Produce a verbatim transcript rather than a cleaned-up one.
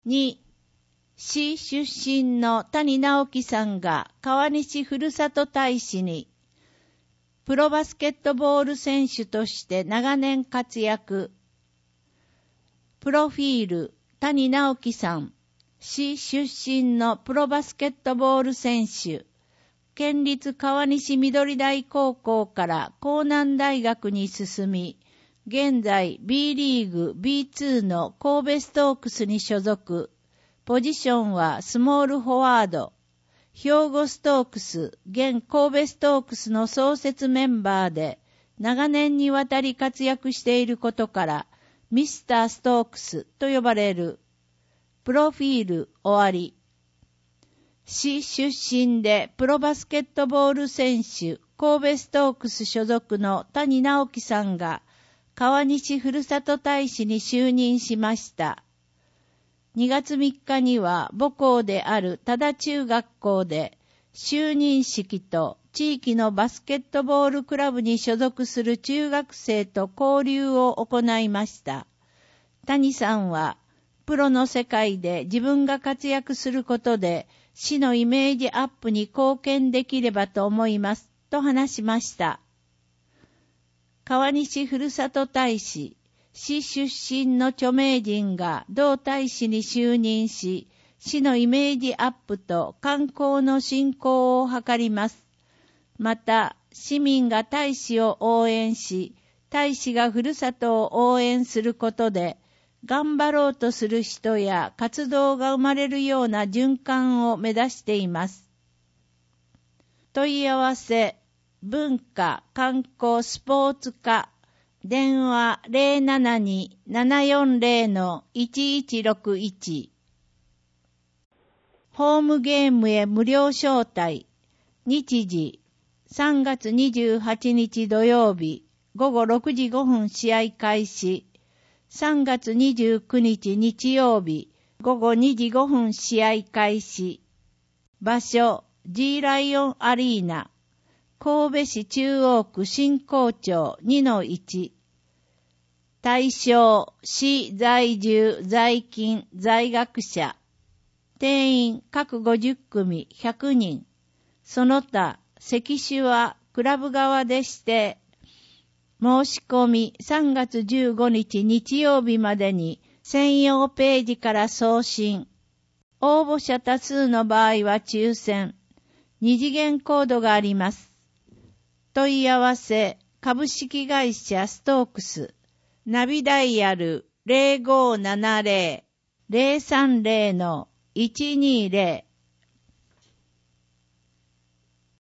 に、市出身の谷直樹さんが川西ふるさと大使に、プロバスケットボール選手として長年活躍。プロフィール、谷直樹さん、市出身のプロバスケットボール選手。県立川西緑台高校から江南大学に進み、現在 B リーグ ビーツー の神戸ストークスに所属。ポジションはスモールフォワード。兵庫ストークス、現神戸ストークスの創設メンバーで、長年にわたり活躍していることから、ミスターストークスと呼ばれる。プロフィール終わり。市出身でプロバスケットボール選手、神戸ストークス所属の谷直樹さんが、川西ふるさと大使に就任しました。にがつみっかには母校である多田中学校で就任式と地域のバスケットボールクラブに所属する中学生と交流を行いました。谷さんはプロの世界で自分が活躍することで市のイメージアップに貢献できればと思いますと話しました。川西ふるさと大使、市出身の著名人が同大使に就任し、市のイメージアップと観光の振興を図ります。また、市民が大使を応援し、大使がふるさとを応援することで、頑張ろうとする人や活動が生まれるような循環を目指しています。問い合わせ、文化、観光、スポーツ課、電話 ゼロななに ななよんゼロ のいちいちろくいち。ホームゲームへ無料招待。日時、さんがつにじゅうはちにち土曜日、ごごろくじごふん試合開始。さんがつにじゅうくにち日曜日、ごごにじごふん試合開始。場所、G ライオンアリーナ。神戸市中央区新港町 にのいち。対象、市在住、在勤、在学者。定員各ごじゅっくみひゃくにん。その他、席種はクラブ側でして、申し込みさんがつじゅうごにち日曜日までに専用ページから送信。応募者多数の場合は抽選。二次元コードがあります。問い合わせ、株式会社ストークス、ナビダイヤル ゼロごーななゼロ ゼロさんゼロのいちにゼロ